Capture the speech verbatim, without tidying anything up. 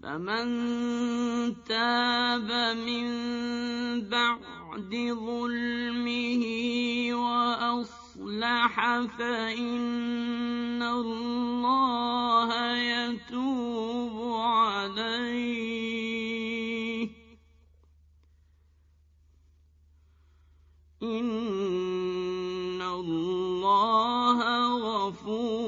فمن تاب من بعد ظلمه وأصلح فإن الله يتوب عليه إن الله غفور